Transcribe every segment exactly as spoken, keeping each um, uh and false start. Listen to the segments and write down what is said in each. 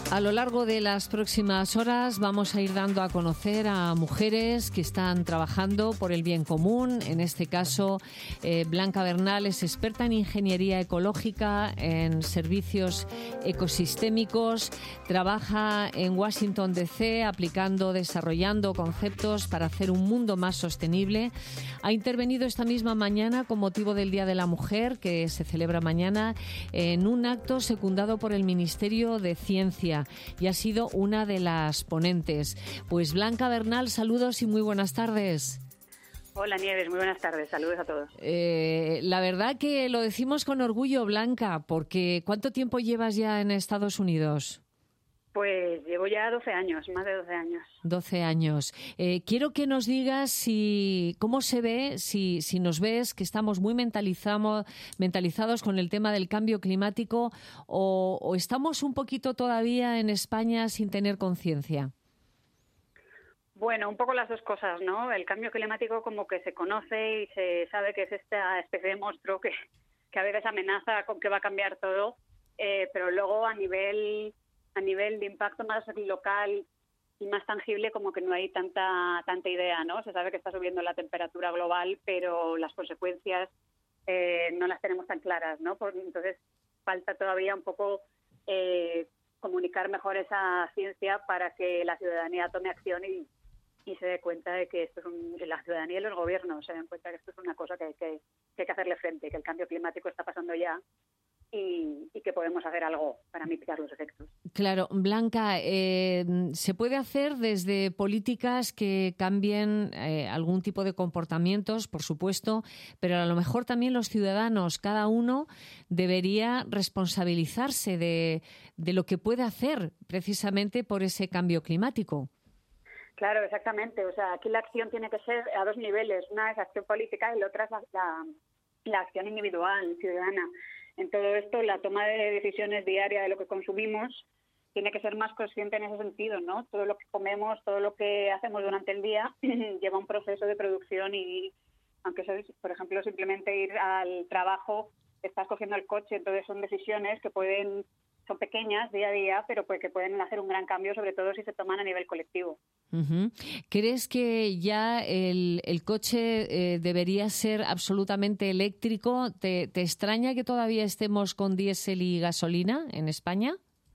A lo largo de las próximas horas vamos a ir dando a conocer a mujeres que están trabajando por el bien común. En este caso, eh, Blanca Bernal es experta en ingeniería ecológica, en servicios ecosistémicos. Trabaja en Washington D C aplicando, desarrollando conceptos para hacer un mundo más sostenible. Ha intervenido esta misma mañana con motivo del Día de la Mujer, que se celebra mañana, en un acto secundado por el Ministerio de Ciencia, y ha sido una de las ponentes. Pues Blanca Bernal, saludos y muy buenas tardes. Hola Nieves, muy buenas tardes, saludos a todos. Eh, la verdad que lo decimos con orgullo, Blanca, porque ¿cuánto tiempo llevas ya en Estados Unidos? Pues llevo ya doce años, más de doce años. doce años. Eh, quiero que nos digas si cómo se ve, si, si nos ves que estamos muy mentalizamos, mentalizados con el tema del cambio climático o, o estamos un poquito todavía en España sin tener conciencia. Bueno, un poco las dos cosas, ¿no? El cambio climático como que se conoce y se sabe que es esta especie de monstruo que, que a veces amenaza con que va a cambiar todo, eh, pero luego a nivel... a nivel de impacto más local y más tangible, como que no hay tanta tanta idea, ¿no? Se sabe que está subiendo la temperatura global, pero las consecuencias eh, no las tenemos tan claras, ¿no? Por, entonces falta todavía un poco eh, comunicar mejor esa ciencia para que la ciudadanía tome acción y, y se dé cuenta de que esto es un, la ciudadanía y los gobiernos se den cuenta de que esto es una cosa que, que, que hay que hacerle frente, que el cambio climático está pasando ya. Y, y que podemos hacer algo para mitigar los efectos. Claro, Blanca, eh, se puede hacer desde políticas que cambien eh, algún tipo de comportamientos, por supuesto, pero a lo mejor también los ciudadanos, cada uno debería responsabilizarse de, de lo que puede hacer precisamente por ese cambio climático. Claro, exactamente. O sea, aquí la acción tiene que ser a dos niveles. Una es acción política y la otra es la, la, la acción individual, ciudadana. En todo esto, la toma de decisiones diaria de lo que consumimos tiene que ser más consciente en ese sentido, ¿no? Todo lo que comemos, todo lo que hacemos durante el día lleva un proceso de producción y, aunque sea, por ejemplo, simplemente ir al trabajo, estás cogiendo el coche, entonces son decisiones que pueden, son pequeñas día a día, pero pues que pueden hacer un gran cambio, sobre todo si se toman a nivel colectivo. Uh-huh. ¿Crees que ya el, el coche eh, debería ser absolutamente eléctrico? ¿Te, ¿Te extraña que todavía estemos con diésel y gasolina en España?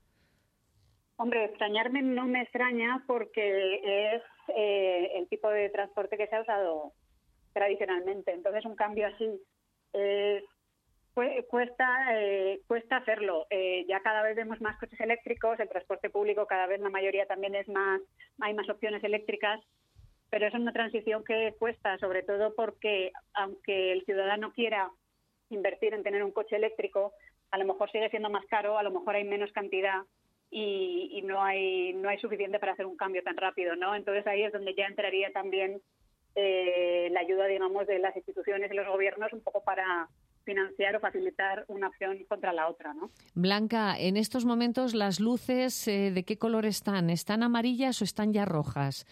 Hombre, extrañarme no me extraña porque es eh, el tipo de transporte que se ha usado tradicionalmente. Entonces, un cambio así eh, cuesta eh, cuesta hacerlo. Eh, ya cada vez vemos más coches eléctricos, el transporte público cada vez la mayoría también es más, hay más opciones eléctricas, pero es una transición que cuesta, sobre todo porque aunque el ciudadano quiera invertir en tener un coche eléctrico, a lo mejor sigue siendo más caro, a lo mejor hay menos cantidad y, y no hay no hay suficiente para hacer un cambio tan rápido, ¿no? Entonces ahí es donde ya entraría también eh, la ayuda, digamos, de las instituciones y los gobiernos un poco para financiar o facilitar una opción contra la otra, ¿no? Blanca, en estos momentos las luces, eh, ¿de qué color están? ¿Están amarillas o están ya rojas?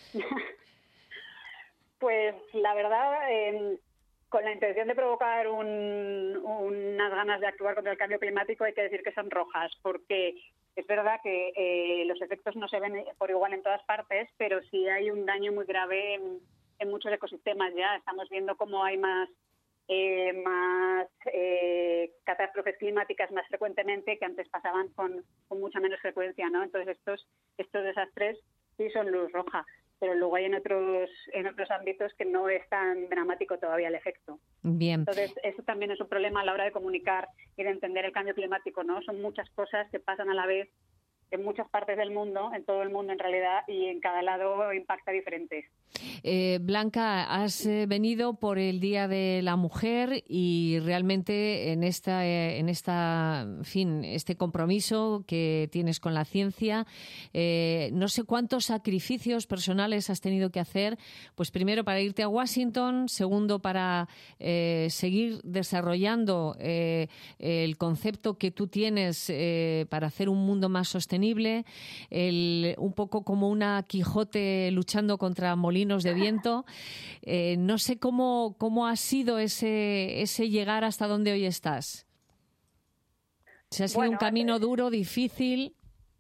Pues la verdad, eh, con la intención de provocar un, unas ganas de actuar contra el cambio climático, hay que decir que son rojas, porque es verdad que eh, los efectos no se ven por igual en todas partes, pero sí hay un daño muy grave en, en muchos ecosistemas ya. Estamos viendo cómo hay más Eh, más eh, catástrofes climáticas más frecuentemente que antes pasaban con, con mucha menos frecuencia, ¿no? Entonces estos estos desastres sí son luz roja, pero luego hay en otros en otros ámbitos que no es tan dramático todavía el efecto. Bien. Entonces eso también es un problema a la hora de comunicar y de entender el cambio climático, ¿no? Son muchas cosas que pasan a la vez en muchas partes del mundo, en todo el mundo en realidad, y en cada lado impacta diferente. Eh, Blanca, has eh, venido por el Día de la Mujer y realmente en esta, eh, en esta, en fin, este compromiso que tienes con la ciencia, eh, no sé cuántos sacrificios personales has tenido que hacer, pues primero para irte a Washington, segundo para eh, seguir desarrollando eh, el concepto que tú tienes eh, para hacer un mundo más sostenible, el, un poco como una Quijote luchando contra molinos de viento. Eh, no sé cómo, cómo ha sido ese, ese llegar hasta donde hoy estás. ¿Se ha sido bueno, un camino duro, difícil?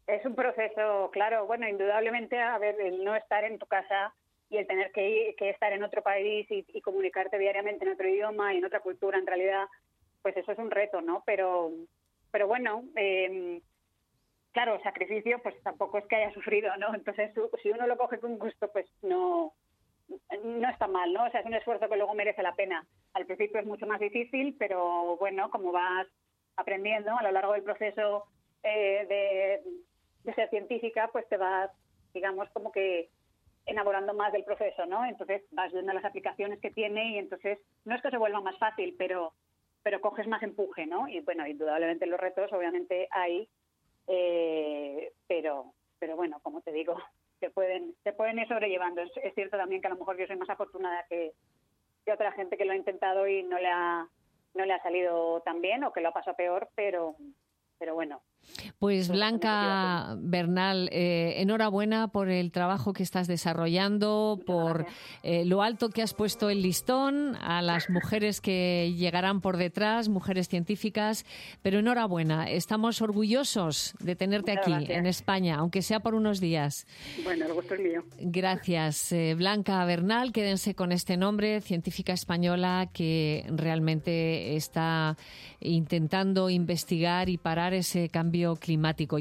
Es un proceso, claro, bueno, indudablemente, a ver, el no estar en tu casa y el tener que, ir, que estar en otro país y, y comunicarte diariamente en otro idioma y en otra cultura, en realidad, pues eso es un reto, ¿no? Pero, pero bueno, eh, claro, el sacrificio, pues tampoco es que haya sufrido, ¿no? Entonces, si uno lo coge con gusto, pues no, no está mal, ¿no? O sea, es un esfuerzo que luego merece la pena. Al principio es mucho más difícil, pero bueno, como vas aprendiendo a lo largo del proceso eh, de, de ser científica, pues te vas, digamos, como que enamorando más del proceso, ¿no? Entonces vas viendo las aplicaciones que tiene y entonces no es que se vuelva más fácil, pero pero coges más empuje, ¿no? Y bueno, indudablemente los retos obviamente hay, eh, pero pero bueno, como te digo, se pueden se pueden ir sobrellevando. Es, es cierto también que a lo mejor yo soy más afortunada que, que otra gente que lo ha intentado y no le ha no le ha salido tan bien o que lo ha pasado peor, pero pero bueno. Pues Blanca Bernal, eh, enhorabuena por el trabajo que estás desarrollando, Muchas por eh, lo alto que has puesto el listón a las mujeres que llegarán por detrás, mujeres científicas, pero enhorabuena, estamos orgullosos de tenerte Muchas aquí gracias. En España, aunque sea por unos días. Bueno, el gusto es mío. Gracias. Eh, Blanca Bernal, quédense con este nombre, científica española que realmente está intentando investigar y parar ese cambio climático.